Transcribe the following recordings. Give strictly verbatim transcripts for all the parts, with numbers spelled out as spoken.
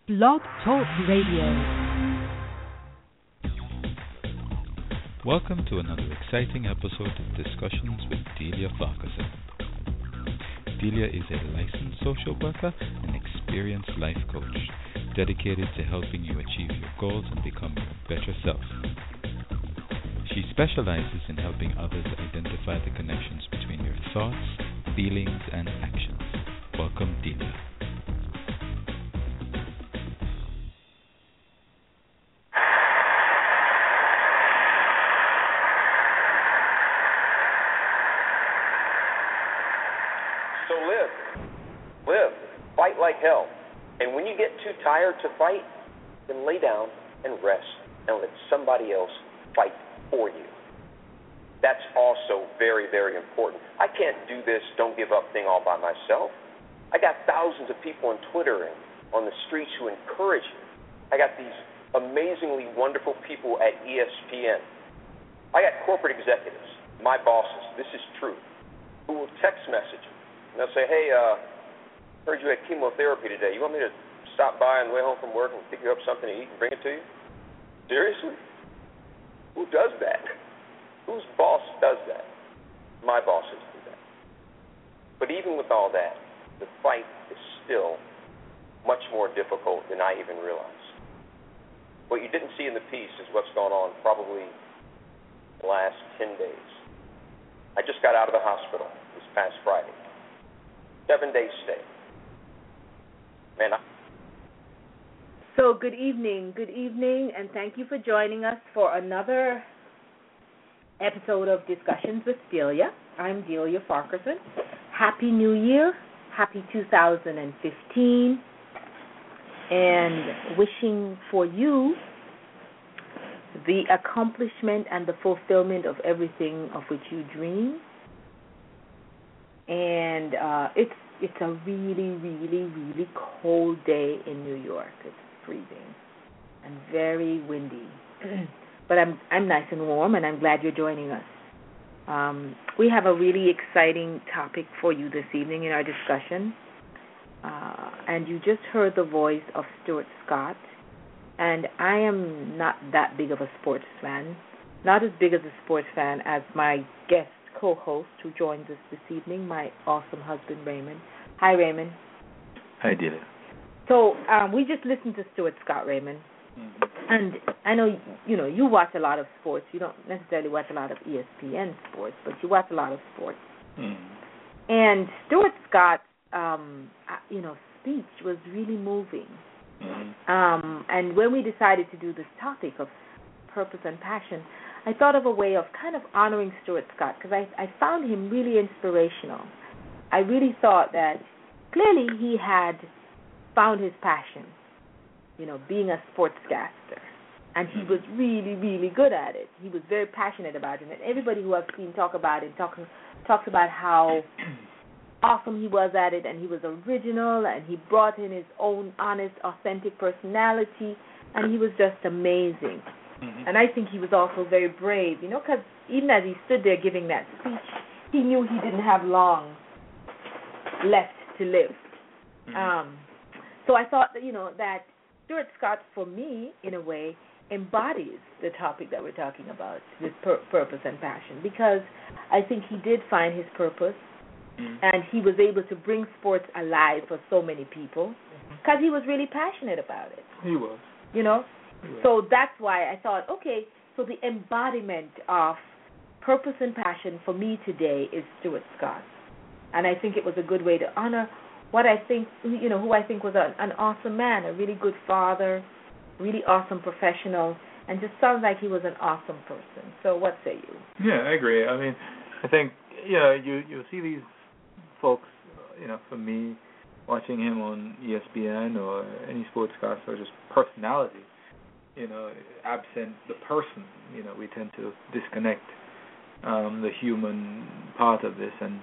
Blog Talk Radio. Welcome to another exciting episode of Discussions with Delia Farquharson. Delia is a licensed social worker and experienced life coach, dedicated to helping you achieve your goals and become your better self. She specializes in helping others identify the connections between your thoughts, feelings, and actions. Welcome, Delia. Like hell. And when you get too tired to fight, then lay down and rest and let somebody else fight for you. That's also very, very important. I can't do this don't give up thing all by myself. I got thousands of people on Twitter and on the streets who encourage me. I got these amazingly wonderful people at E S P N. I got corporate executives, my bosses, this is true, who will text message me. And they'll say, hey, uh, heard you had chemotherapy today. You want me to stop by on the way home from work and pick you up something to eat and bring it to you? Seriously? Who does that? Whose boss does that? My bosses do that. But even with all that, the fight is still much more difficult than I even realized. What you didn't see in the piece is what's gone on probably the last ten days. I just got out of the hospital this past Friday. Seven-day stay. Man, I- so good evening, good evening, and thank you for joining us for another episode of Discussions with Delia. I'm Delia Farquharson. Happy New Year, happy two thousand fifteen, and wishing for you the accomplishment and the fulfillment of everything of which you dream. And uh, it's It's a really, really, really cold day in New York. It's freezing and very windy. But I'm I'm nice and warm, and I'm glad you're joining us. Um, we have a really exciting topic for you this evening in our discussion. Uh, and you just heard the voice of Stuart Scott. And I am not that big of a sports fan, not as big as a sports fan as my guest co-host who joins us this evening, my awesome husband, Raymond. Hi, Raymond. Hi, Delia. So um, we just listened to Stuart Scott, Raymond. Mm-hmm. And I know, you know, you watch a lot of sports. You don't necessarily watch a lot of E S P N sports, but you watch a lot of sports. Mm-hmm. And Stuart Scott's, um, you know, speech was really moving. Mm-hmm. Um, and when we decided to do this topic of purpose and passion, I thought of a way of kind of honoring Stuart Scott because I, I found him really inspirational. I really thought that clearly he had found his passion, you know, being a sportscaster. And he was really, really good at it. He was very passionate about it. And everybody who I've seen talk about it talk, talks about how awesome he was at it, and he was original, and he brought in his own honest, authentic personality, and he was just amazing. Mm-hmm. And I think he was also very brave, you know, because even as he stood there giving that speech, he knew he didn't have long left to live. Mm-hmm. Um, so I thought that, you know, that Stuart Scott, for me, in a way, embodies the topic that we're talking about, this pur- purpose and passion, because I think he did find his purpose, mm-hmm. and he was able to bring sports alive for so many people because mm-hmm. he was really passionate about it. He was. You know? So that's why I thought, okay, so the embodiment of purpose and passion for me today is Stuart Scott. And I think it was a good way to honor what I think, you know, who I think was a, an awesome man, a really good father, really awesome professional, and just sounds like he was an awesome person. So what say you? Yeah, I agree. I mean, I think, you know, you, you see these folks, you know, for me, watching him on E S P N or any sportscast or just personality, you know, absent the person, you know, we tend to disconnect um, the human part of this. And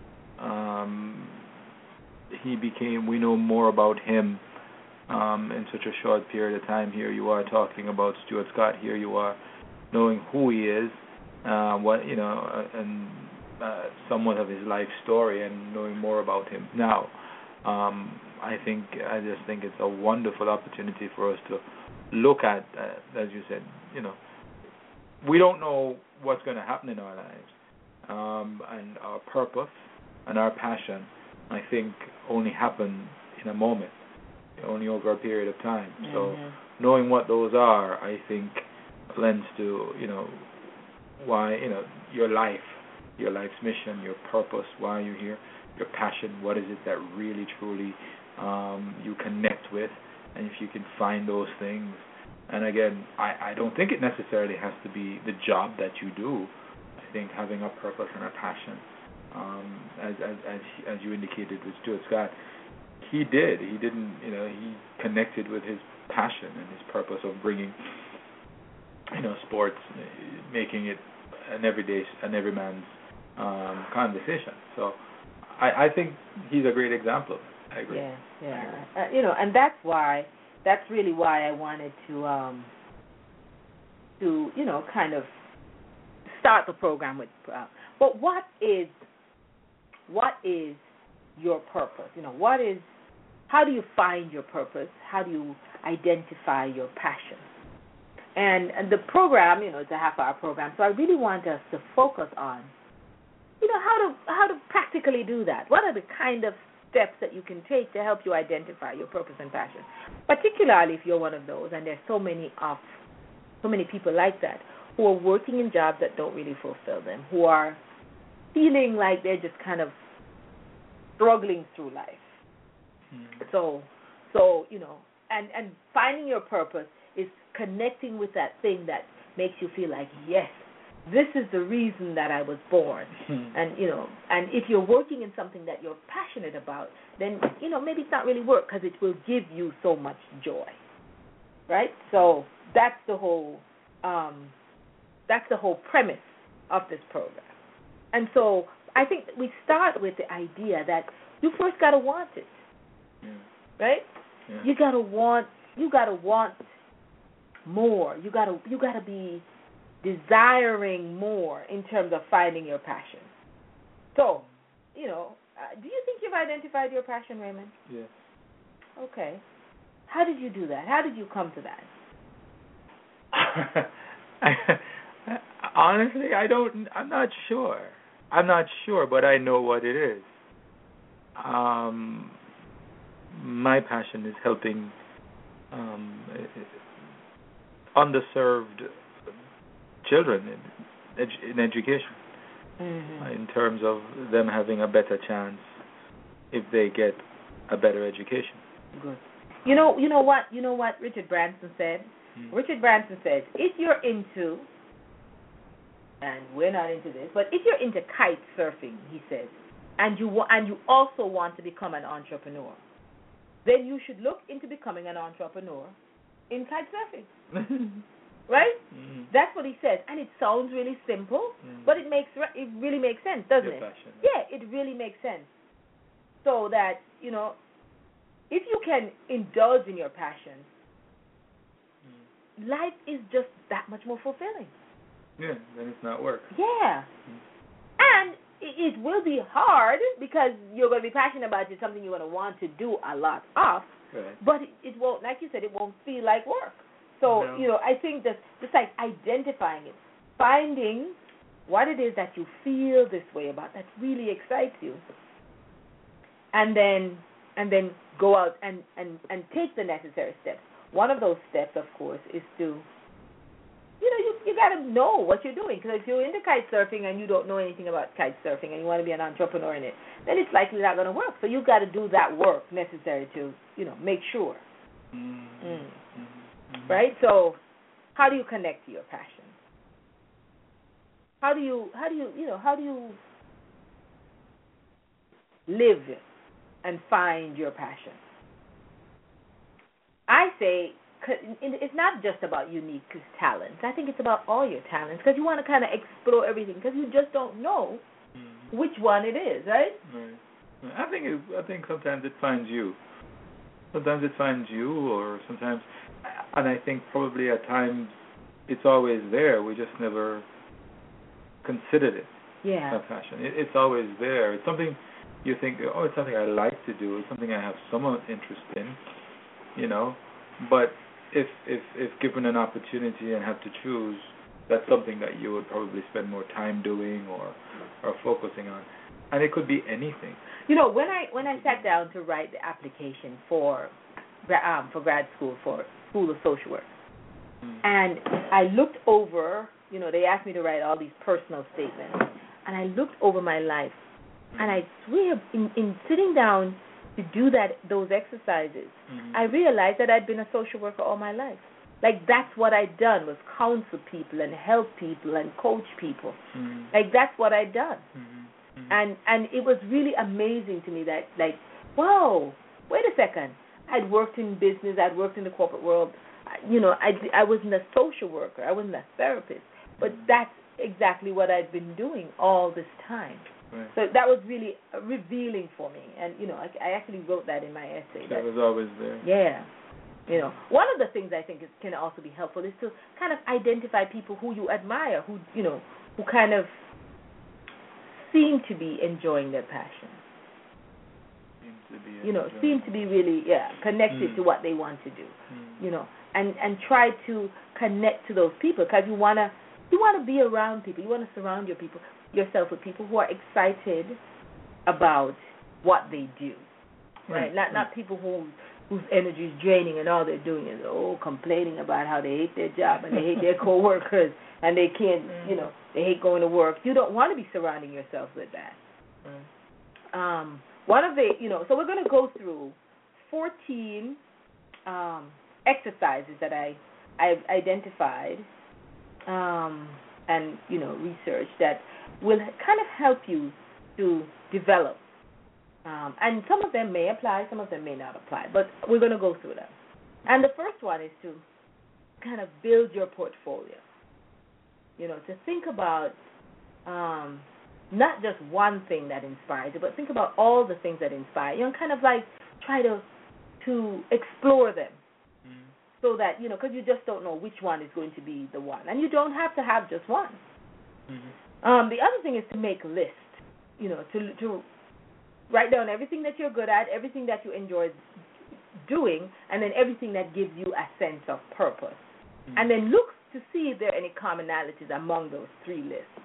um, he became, we know more about him um, in such a short period of time. Here you are talking about Stuart Scott. Here you are knowing who he is, uh, what, you know, uh, and uh, somewhat of his life story and knowing more about him now. Um, I think I just think it's a wonderful opportunity for us to look at, uh, as you said, you know, we don't know what's going to happen in our lives, um, and our purpose and our passion, I think, only happen in a moment, only over a period of time. Mm-hmm. So knowing what those are, I think, lends to, you know, why, you know, your life, your life's mission, your purpose, why are you here, your passion, what is it that really, truly um, you connect with, and if you can find those things. And again, I, I don't think it necessarily has to be the job that you do. I think having a purpose and a passion, um, as as as, as you indicated with Stuart Scott, he did. He didn't, you know, he connected with his passion and his purpose of bringing, you know, sports, making it an everyday, an everyman's um, conversation. So I, I think he's a great example. I agree. Yeah, yeah. Uh, you know, and that's why, that's really why I wanted to, um, to you know, kind of start the program with. Uh, but what is, what is your purpose? You know, what is, how do you find your purpose? How do you identify your passion? And, and the program, you know, it's a half-hour program, so I really want us to focus on, you know, how to how to practically do that. What are the kind of steps that you can take to help you identify your purpose and passion, particularly if you're one of those, and there's so many of, so many people like that, who are working in jobs that don't really fulfill them, who are feeling like they're just kind of struggling through life. Mm. So, so you know, and, and finding your purpose is connecting with that thing that makes you feel like, yes, this is the reason that I was born. Hmm. And, you know, and if you're working in something that you're passionate about, then, you know, maybe it's not really work because it will give you so much joy, right? So that's the whole, um, that's the whole premise of this program. And so I think we start with the idea that you first got to want it, yeah. right? Yeah. You got to want, you got to want more. You got to, you got to be desiring more in terms of finding your passion. So, you know, uh, do you think you've identified your passion, Raymond? Yes. Okay. How did you do that? How did you come to that? Honestly, I don't, I'm not sure. I'm not sure, but I know what it is. Um, my passion is helping um, underserved children in, edu- in education, mm-hmm. uh, in terms of them having a better chance if they get a better education. Good. You know, you know what, you know what Richard Branson said. Mm-hmm. Richard Branson says, if you're into, and we're not into this, but if you're into kite surfing, he says, and you wa- and you also want to become an entrepreneur, then you should look into becoming an entrepreneur in kite surfing. Right? Mm-hmm. That's what he says, and it sounds really simple, mm-hmm. but it makes it really makes sense, doesn't Your it? Passion. Yeah, it really makes sense. So that, you know, if you can indulge in your passion, mm-hmm. life is just that much more fulfilling. Yeah, then it's not work. Yeah, mm-hmm. and it, it will be hard because you're going to be passionate about it, something you're going to want to do a lot of. Right. But it, it won't, like you said, it won't feel like work. So, no. you know, I think that just like identifying it, finding what it is that you feel this way about that really excites you, and then and then go out and, and, and take the necessary steps. One of those steps, of course, is to, you know, you, you got to know what you're doing. Because if you're into kite surfing and you don't know anything about kite surfing and you want to be an entrepreneur in it, then it's likely not going to work. So you've got to do that work necessary to, you know, make sure. Mm-hmm. Mm. Right? So how do you connect to your passion? How do you, how do you, you know, how do you live and find your passion? I say it's not just about unique talents. I think it's about all your talents because you want to kind of explore everything because you just don't know mm-hmm. which one it is, right? Right. I think it, I think sometimes it finds you. Sometimes it finds you, or sometimes, and I think probably at times it's always there. We just never considered it. Yeah. That passion. It, it's always there. It's something. you think, oh, it's something I like to do, it's something I have some interest in, you know. But if if if given an opportunity and have to choose, that's something that you would probably spend more time doing or or focusing on. And it could be anything. You know, when I when I sat down to write the application for um, for grad school for School of Social Work, mm. and I looked over, you know, they asked me to write all these personal statements, and I looked over my life, mm. and I swear, in, in sitting down to do that those exercises, mm. I realized that I'd been a social worker all my life. Like, that's what I'd done, was counsel people and help people and coach people. Mm. Like, that's what I'd done. Mm-hmm. Mm-hmm. And and it was really amazing to me that, like, whoa, wait a second. I'd worked in business. I'd worked in the corporate world. You know, I, I wasn't a social worker. I wasn't a therapist. But that's exactly what I'd been doing all this time. Right. So that was really revealing for me. And, you know, I, I actually wrote that in my essay. That was always there. Yeah. You know, one of the things I think is, can also be helpful is to kind of identify people who you admire, who, you know, who kind of seem to be enjoying their passion. Seem to be you know, enjoying. seem to be really, yeah, connected mm. to what they want to do. Mm. You know, and, and try to connect to those people, because you wanna you wanna be around people. You wanna surround your people yourself with people who are excited about what they do. Right? right. Not right. not people who whose energy is draining and all they're doing is, oh, complaining about how they hate their job and they hate their coworkers and they can't, mm. you know, they hate going to work. You don't want to be surrounding yourself with that. Mm. Um, one of the, you know, so we're going to go through fourteen um, exercises that I, I've identified um, and, you know, researched that will kind of help you to develop. Um, and some of them may apply, some of them may not apply, but we're going to go through them. And the first one is to kind of build your portfolio. You know, to think about um, not just one thing that inspires you, but think about all the things that inspire you, and kind of like try to to explore them, mm-hmm. so that, you know, because you just don't know which one is going to be the one, and you don't have to have just one. Mm-hmm. Um, the other thing is to make a list. You know, to to write down everything that you're good at, everything that you enjoy doing, and then everything that gives you a sense of purpose. Mm-hmm. And then look to see if there are any commonalities among those three lists.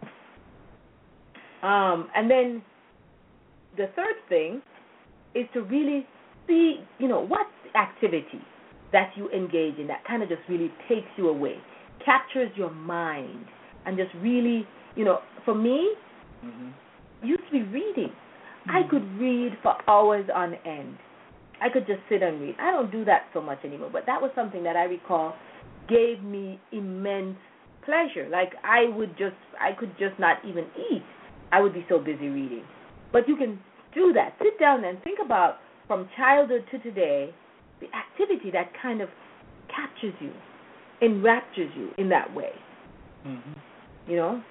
Um, and then the third thing is to really see, you know, what's the activity that you engage in that kind of just really takes you away, captures your mind, and just really, you know, for me, mm-hmm. used to be reading. I could read for hours on end. I could just sit and read. I don't do that so much anymore, but that was something that I recall gave me immense pleasure. Like, I would just, I could just not even eat. I would be so busy reading. But you can do that. Sit down and think about, from childhood to today, the activity that kind of captures you, enraptures you in that way. Mm-hmm. You know?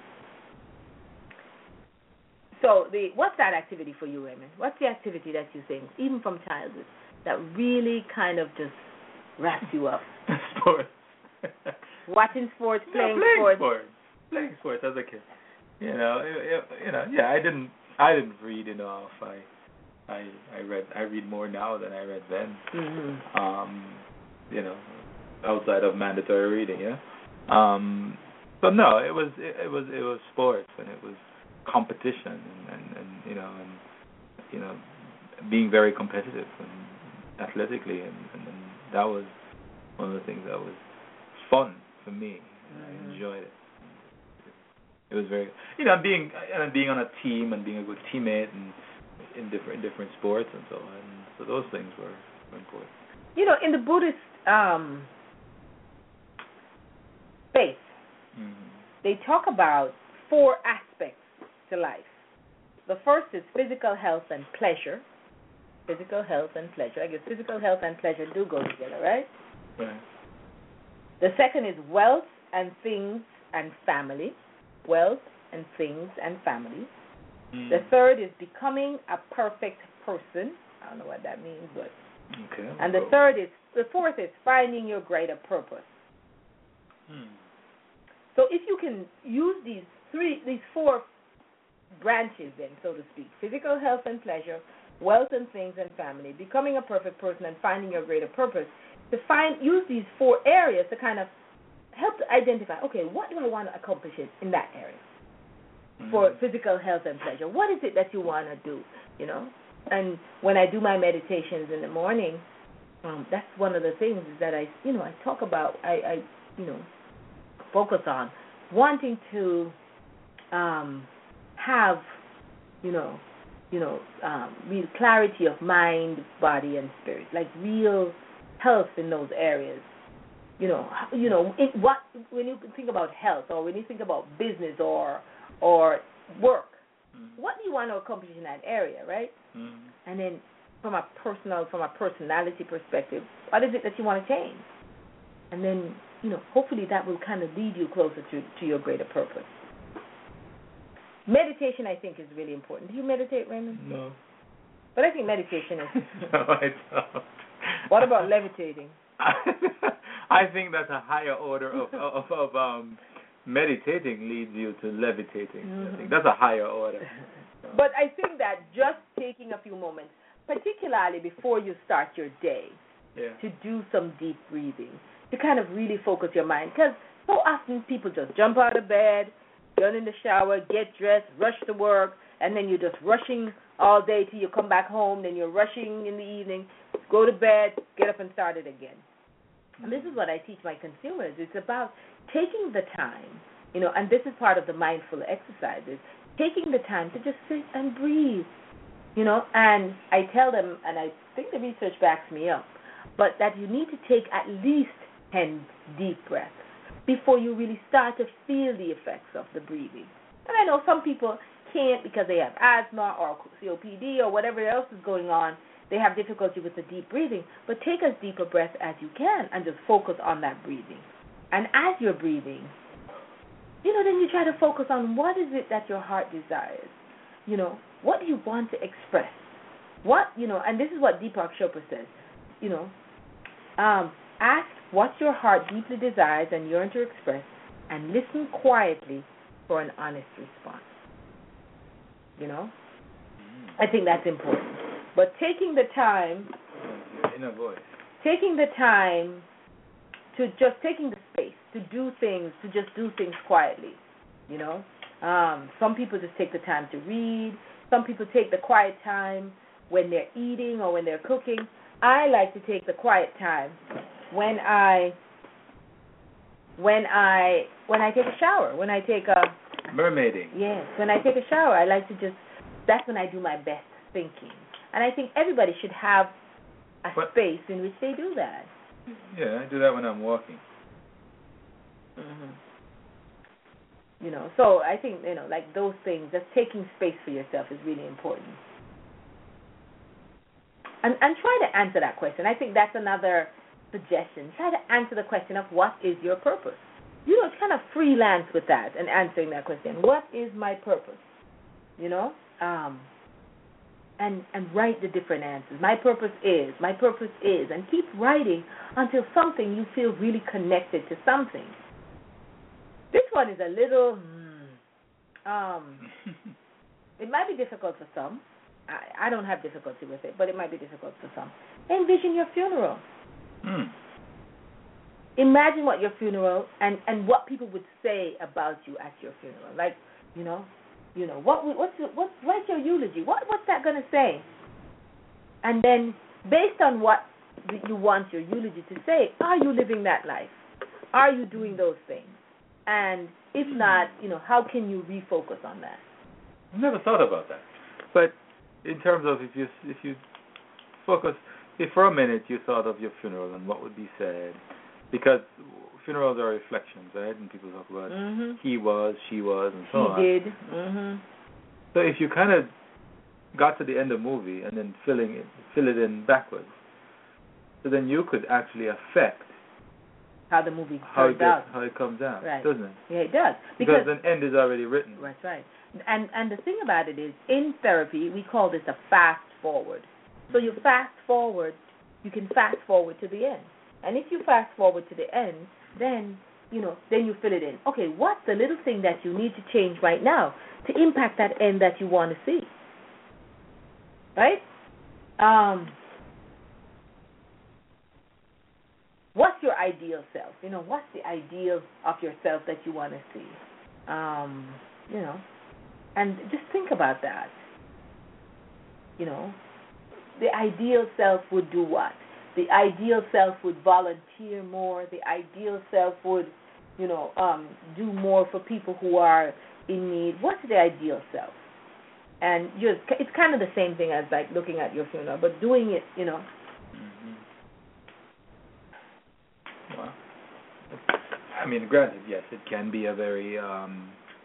So the what's that activity for you, Raymond? What's the activity that you think, even from childhood, that really kind of just wraps you up? Sports. Watching sports, playing, yeah, playing sports. sports. Playing sports as a kid. You know, you know, yeah. I didn't, I didn't read enough. I, I, I read, I read more now than I read then. Mm-hmm. Um, you know, outside of mandatory reading, yeah. Um, but no, it was, it, it was, it was sports, and it was competition, and, and, and you know, and you know, being very competitive and athletically, and, and, and that was one of the things that was fun for me. Mm-hmm. I enjoyed it. It was very, you know, being and being on a team and being a good teammate and in different different sports and so on. So those things were, were important. You know, in the Buddhist um, faith, mm-hmm. they talk about four aspects to life. The first is physical health and pleasure. Physical health and pleasure. I guess physical health and pleasure do go together, right? Right. The second is wealth and things and family. Wealth and things and family. Mm. The third is becoming a perfect person. I don't know what that means, but. Okay. And the third is, the fourth is finding your greater purpose. Hmm. So if you can use these three, these four branches then, so to speak. Physical health and pleasure, wealth and things and family, becoming a perfect person and finding your greater purpose. To find, use these four areas to kind of help to identify, okay, what do I want to accomplish in that area? Mm-hmm. For physical health and pleasure. What is it that you want to do, you know? And when I do my meditations in the morning, um, that's one of the things is that I, you know, I talk about, I, I you know, focus on wanting to um, have, you know, you know, um, real clarity of mind, body, and spirit, like real health in those areas. You know, you know, in what when you think about health, or when you think about business or or work, mm-hmm. what do you want to accomplish in that area, right? Mm-hmm. And then from a personal, from a personality perspective, what is it that you want to change? And then, you know, hopefully that will kind of lead you closer to, to your greater purpose. Meditation, I think, is really important. Do you meditate, Raymond? No. But I think meditation is. No, I don't. What about levitating? I think that's a higher order of of, of um, meditating leads you to levitating. Mm-hmm. I think that's a higher order. But I think that just taking a few moments, particularly before you start your day, yeah. to do some deep breathing, to kind of really focus your mind. Because so often people just jump out of bed, get in the shower, get dressed, rush to work, and then you're just rushing all day till you come back home, then you're rushing in the evening, go to bed, get up and start it again. And this is what I teach my consumers. It's about taking the time, you know, and this is part of the mindful exercises, taking the time to just sit and breathe, you know, and I tell them, and I think the research backs me up, but that you need to take at least ten deep breaths before you really start to feel the effects of the breathing. And I know some people can't because they have asthma or C O P D or whatever else is going on. They have difficulty with the deep breathing, but take as deep a breath as you can and just focus on that breathing. And as you're breathing, you know, then you try to focus on what is it that your heart desires. You know, what do you want to express? What, you know, and this is what Deepak Chopra says, you know, um, ask what your heart deeply desires and yearns to express, and listen quietly for an honest response. You know, I think that's important. But taking the time, your inner voice, taking the time to just taking the space to do things, to just do things quietly, you know. Um, some people just take the time to read. Some people take the quiet time when they're eating or when they're cooking. I like to take the quiet time when I when I when I take a shower, when I take a mermaiding. Yes, when I take a shower, I like to just. That's when I do my best thinking. And I think everybody should have a but, space in which they do that. Yeah, I do that when I'm walking. Mm-hmm. You know, so I think, you know, like those things, just taking space for yourself is really important. And, and try to answer that question. I think that's another suggestion. Try to answer the question of what is your purpose. You know, kind of freelance with that and answering that question. What is my purpose? You know? Um, and and write the different answers. My purpose is, my purpose is, and keep writing until something you feel really connected to something. This one is a little, um, it might be difficult for some. I, I don't have difficulty with it, but it might be difficult for some. Envision your funeral. Mm. Imagine what your funeral, and, and what people would say about you at your funeral. Like, you know, You know, what what's what's what's your eulogy? What what's that going to say? And then, based on what you want your eulogy to say, are you living that life? Are you doing those things? And if not, you know, how can you refocus on that? I've never thought about that. But in terms of if you if you focus, if for a minute you thought of your funeral and what would be said, because funerals are reflections, right? And people talk about mm-hmm. he was, she was, and so he on. He did. Mm-hmm. So if you kind of got to the end of the movie and then filling it, fill it in backwards, so then you could actually affect how the movie how turns it gets, out. how it comes out, right. doesn't it? Yeah, it does. Because, because an end is already written. That's right. And and the thing about it is, in therapy, we call this a fast forward. So you fast forward, you can fast forward to the end. And if you fast forward to the end, then, you know, then you fill it in. Okay, what's the little thing that you need to change right now to impact that end that you want to see. Right? Um, what's your ideal self? You know, what's the ideal of yourself that you want to see? Um, you know, and just think about that. You know, the ideal self would do what? The ideal self would volunteer more. The ideal self would, you know, um, do more for people who are in need. What's the ideal self? And just, it's kind of the same thing as like looking at your funeral, but doing it, you know. Mm-hmm. Well, I mean, granted, yes, it can be a very um,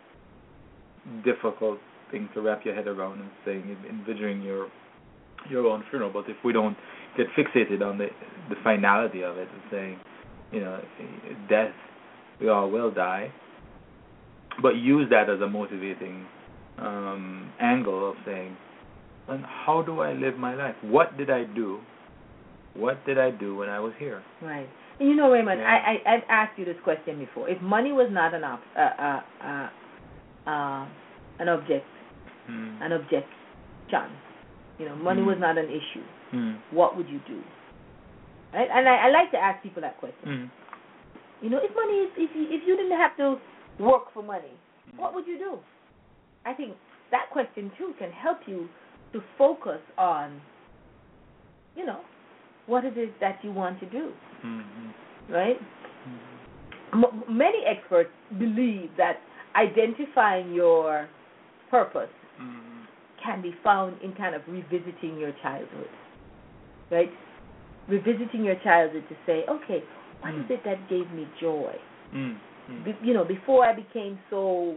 difficult thing to wrap your head around and saying, envisioning your your own funeral. But if we don't get fixated on the the finality of it and saying, you know, death, we all will die, but use that as a motivating um, angle of saying, well, how do I live my life? What did I do? What did I do when I was here? Right. And you know, Raymond, yeah. I, I I've asked you this question before. If money was not an op, uh, uh, uh, uh, an object, hmm. an objection, you know, money hmm. was not an issue, hmm. what would you do? Right? And I, I like to ask people that question. hmm. You know, if money is, if you, if you didn't have to work for money, what would you do? I think that question too can help you to focus on, you know, what it is that you want to do, mm-hmm. right? Mm-hmm. M- many experts believe that identifying your purpose mm-hmm. can be found in kind of revisiting your childhood, right? Revisiting your childhood to say, okay, what mm. is it that gave me joy? Mm-hmm. Be- you know, before I became so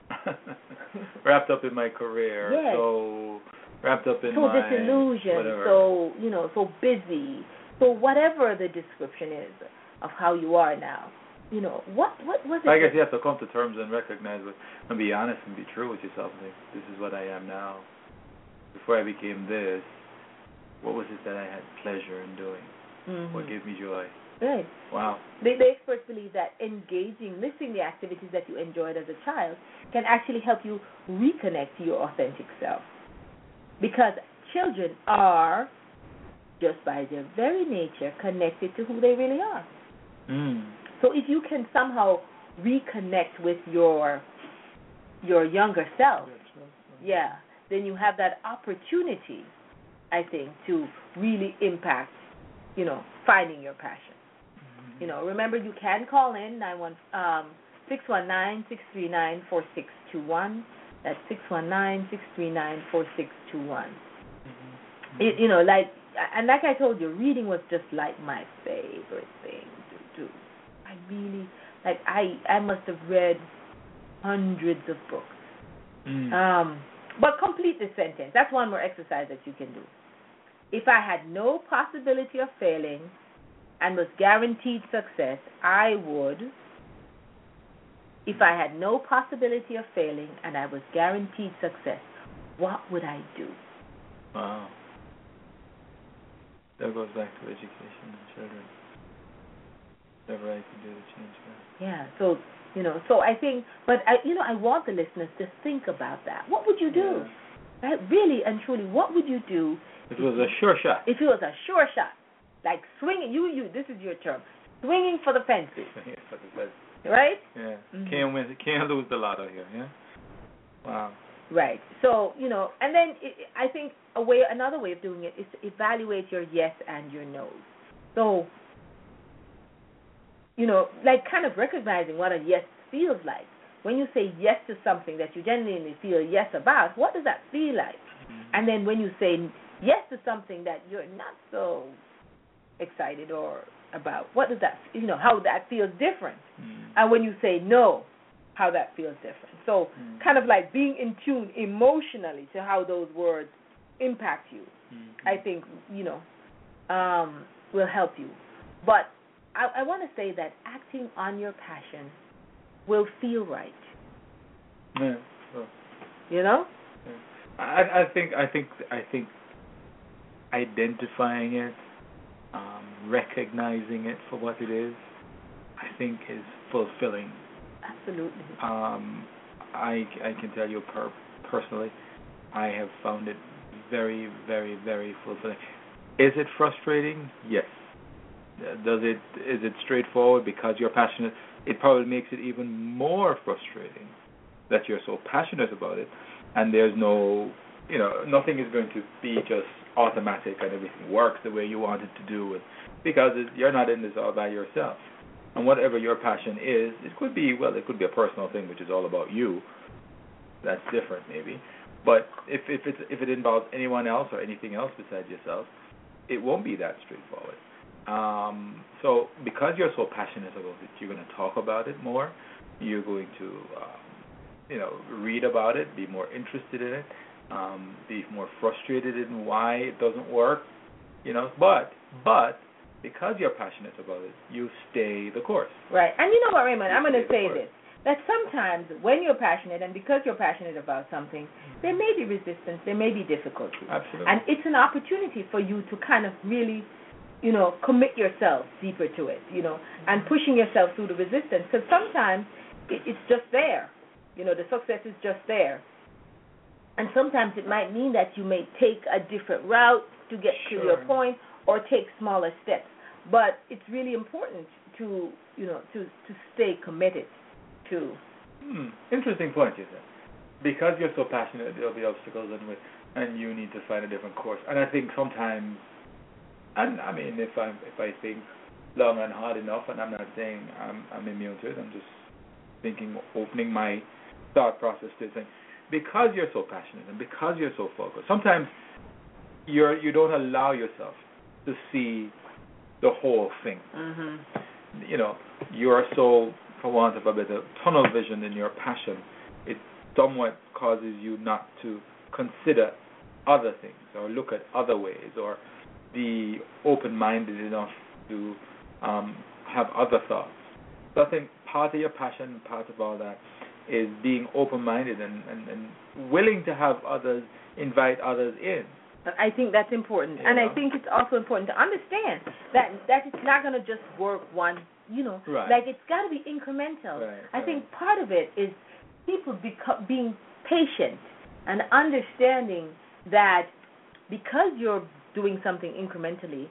wrapped up in my career, yes. so wrapped up in so my disillusioned, whatever. so you know, so busy, so whatever the description is of how you are now. You know, what what was it? I guess you have to come to terms and recognize it and be honest and be true with yourself. Like, this is what I am now. Before I became this, what was it that I had pleasure in doing? Mm-hmm. What gave me joy? Right. Wow. The, the experts believe that engaging, listing the activities that you enjoyed as a child can actually help you reconnect to your authentic self. Because children are, just by their very nature, connected to who they really are. Mm. So if you can somehow reconnect with your your younger self, yeah, then you have that opportunity, I think, to really impact, you know, finding your passion. Mm-hmm. You know, remember you can call in nine one um six one nine six three nine four six two one. That's six one nine six three nine four six two one. Mm-hmm. You, you know, like and like I told you, reading was just like my favorite thing to do. I really like I I must have read hundreds of books. Mm. Um, but complete the sentence. That's one more exercise that you can do. If I had no possibility of failing and was guaranteed success, I would. If I had no possibility of failing and I was guaranteed success, what would I do? Wow. That goes back to education and children. Whatever I can do to change that. Yeah, so, you know, so I think, but, I, you know, I want the listeners to think about that. What would you do? Yeah. Right? Really and truly, what would you do? If it was a sure shot. If it was a sure shot. Like swinging, you, you, this is your term, swinging for the fences. Swinging for the fences. Right? Yeah. Mm-hmm. Can't win, can't lose the lotto here, yeah? Wow. Right. So, you know, and then it, I think a way, another way of doing it is to evaluate your yes and your no's. So, you know, like kind of recognizing what a yes feels like. When you say yes to something that you genuinely feel yes about, what does that feel like? Mm-hmm. And then when you say yes to something that you're not so excited or about, what does that, you know, how that feels different. Mm-hmm. And when you say no, how that feels different. So mm-hmm. kind of like being in tune emotionally to how those words impact you, mm-hmm. I think, you know, um, will help you. But I, I want to say that acting on your passion will feel right. Yeah. Sure. You know? Yeah. I, I think I think I think identifying it, um, recognizing it for what it is, I think is fulfilling. Absolutely. Um, I, I can tell you per, personally, I have found it very, very, very fulfilling. Is it frustrating? Yes. Does it? Is it straightforward because you're passionate? It probably makes it even more frustrating that you're so passionate about it, and there's no, you know, nothing is going to be just automatic and everything works the way you want it to do it, because it, you're not in this all by yourself. And whatever your passion is, it could be, well, it could be a personal thing, which is all about you. That's different, maybe. But if if it's, if it involves anyone else or anything else besides yourself, it won't be that straightforward. Um, so because you're so passionate about it, you're going to talk about it more. You're going to, um, you know, read about it, be more interested in it, um, be more frustrated in why it doesn't work, you know. But but because you're passionate about it, you stay the course. Right. And you know what, Raymond? You I'm going to say course. this. That sometimes when you're passionate and because you're passionate about something, there may be resistance, there may be difficulty. Absolutely. And it's an opportunity for you to kind of really, you know, commit yourself deeper to it, you know, and pushing yourself through the resistance. Because sometimes it, it's just there. You know, the success is just there. And sometimes it might mean that you may take a different route to get Sure. to your point or take smaller steps. But it's really important to, you know, to, to stay committed to. Hmm. Interesting point, you said. Because you're so passionate, there'll be obstacles and and you need to find a different course. And I think sometimes, and I mean, if I if I think long and hard enough, and I'm not saying I'm I'm immune to it, I'm just thinking, opening my thought process to think, because you're so passionate and because you're so focused, sometimes you're you don't allow yourself to see the whole thing. Mm-hmm. You know, you're so, for want of a better, tunnel vision in your passion. It somewhat causes you not to consider other things or look at other ways or be open-minded enough to um, have other thoughts. So I think part of your passion, part of all that, is being open-minded and, and, and willing to have others, invite others in. I think that's important. Yeah. And I think it's also important to understand that, that it's not going to just work one, you know, right. like it's got to be incremental. Right, I right. think part of it is people beco- being patient and understanding that because you're doing something incrementally,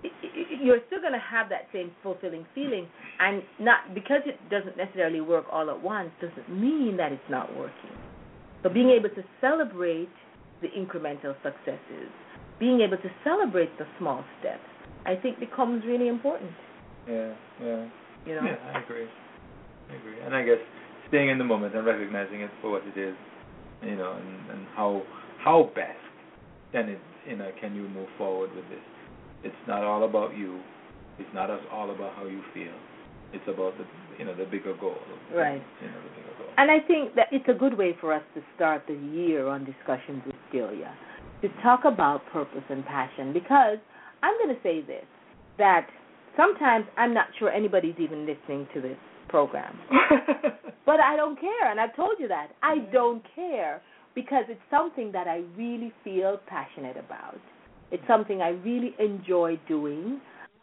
you're still going to have that same fulfilling feeling, and not because it doesn't necessarily work all at once doesn't mean that it's not working. So being able to celebrate the incremental successes, being able to celebrate the small steps, I think becomes really important. Yeah, yeah. You know? Yeah, I agree. I agree. And I guess staying in the moment and recognizing it for what it is, you know, and, and how how best can it, you know, can you move forward with this? It's not all about you. It's not all about how you feel. It's about the, you know, the bigger goal. Right. You know, the bigger goal. And I think that it's a good way for us to start the year on Discussions with Delia, to talk about purpose and passion, because I'm going to say this, that sometimes I'm not sure anybody's even listening to this program. But I don't care, and I've told you that. I don't care because it's something that I really feel passionate about. It's something I really enjoy doing.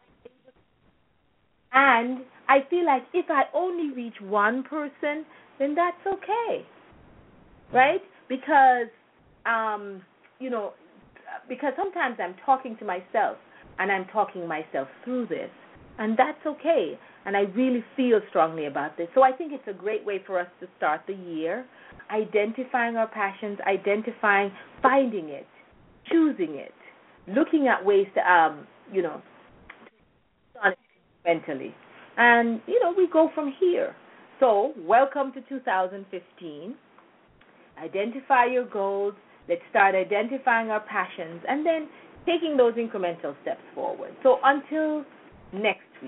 And I feel like if I only reach one person, then that's okay, right? Because, um, you know, because sometimes I'm talking to myself and I'm talking myself through this, and that's okay. And I really feel strongly about this. So I think it's a great way for us to start the year, identifying our passions, identifying, finding it, choosing it, looking at ways to, um, you know, mentally. And, you know, we go from here. So welcome to two thousand fifteen. Identify your goals. Let's start identifying our passions and then taking those incremental steps forward. So until next week.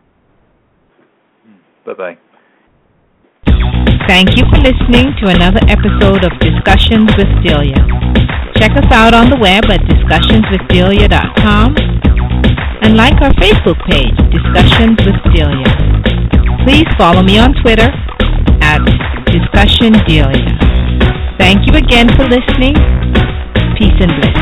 Bye-bye. Thank you for listening to another episode of Discussions with Delia. Check us out on the web at discussions with delia dot com and like our Facebook page, Discussions with Delia. Please follow me on Twitter at Discussion Delia. Thank you again for listening. Peace and bliss.